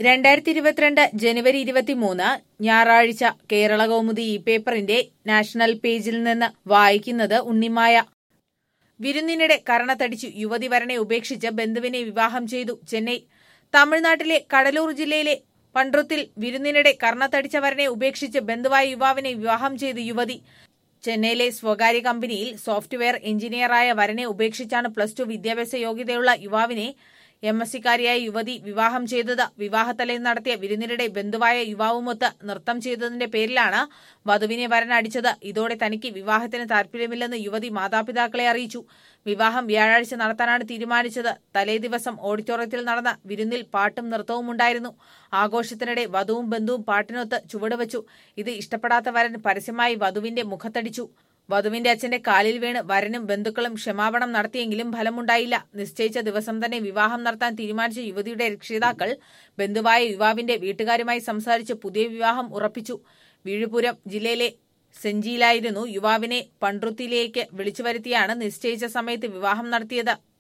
2022 ജനുവരി 23 ഞായറാഴ്ച കേരള കൗമുദി ഈ പേപ്പറിന്റെ നാഷണൽ പേജിൽ നിന്ന് വായിക്കുന്നത് ഉണ്ണിമായ. വിരുന്നിനിടെ കരണത്തടിച്ചു യുവതി വരനെ ഉപേക്ഷിച്ച് ബന്ധുവിനെ വിവാഹം ചെയ്തു. ചെന്നൈ. തമിഴ്നാട്ടിലെ കടലൂർ ജില്ലയിലെ പണ്ട്രുത്തിൽ വിരുന്നിനിടെ കരണത്തടിച്ച വരനെ ഉപേക്ഷിച്ച് ബന്ധുവായ യുവാവിനെ വിവാഹം ചെയ്തു യുവതി. ചെന്നൈയിലെ സ്വകാര്യ കമ്പനിയിൽ സോഫ്റ്റ്വെയർ എഞ്ചിനീയറായ വരനെ ഉപേക്ഷിച്ചാണ് +2 വിദ്യാഭ്യാസ യോഗ്യതയുള്ള യുവാവിനെ MSc-കാരിയായ യുവതി വിവാഹം ചെയ്തത്. വിവാഹത്തലേന്ന് നടത്തിയ വിരുന്നിനിടെ ബന്ധുവായ യുവാവുമൊത്ത് നൃത്തം ചെയ്തതിന്റെ പേരിലാണ് വധുവിനെ വരൻ അടിച്ചത്. ഇതോടെ തനിക്ക് വിവാഹത്തിന് താൽപര്യമില്ലെന്ന് യുവതി മാതാപിതാക്കളെ അറിയിച്ചു. വിവാഹം വ്യാഴാഴ്ച നടത്താനാണ് തീരുമാനിച്ചത്. തലേദിവസം ഓഡിറ്റോറിയത്തിൽ നടന്ന വിരുന്നിൽ പാട്ടും നൃത്തവും ഉണ്ടായിരുന്നു. ആഘോഷത്തിനിടെ വധുവും ബന്ധുവും പാട്ടിനൊത്ത് ചുവടുവച്ചു. ഇത് ഇഷ്ടപ്പെടാത്ത വരൻ പരസ്യമായി വധുവിന്റെ മുഖത്തടിച്ചു. വധുവിന്റെ അച്ഛന്റെ കാലിൽ വീണ് വരനും ബന്ധുക്കളും ക്ഷമാപണം നടത്തിയെങ്കിലും ഫലമുണ്ടായില്ല. നിശ്ചയിച്ച ദിവസം തന്നെ വിവാഹം നടത്താൻ തീരുമാനിച്ച യുവതിയുടെ രക്ഷിതാക്കൾ ബന്ധുവായ യുവാവിന്റെ വീട്ടുകാരുമായി സംസാരിച്ച് പുതിയ വിവാഹം ഉറപ്പിച്ചു. വിഴുപ്പുരം ജില്ലയിലെ സെഞ്ചിയിലായിരുന്നു യുവാവിനെ പണ്ട്രുത്തിലേക്ക് വിളിച്ചു വരുത്തിയാണ് നിശ്ചയിച്ച സമയത്ത് വിവാഹം നടത്തിയത്.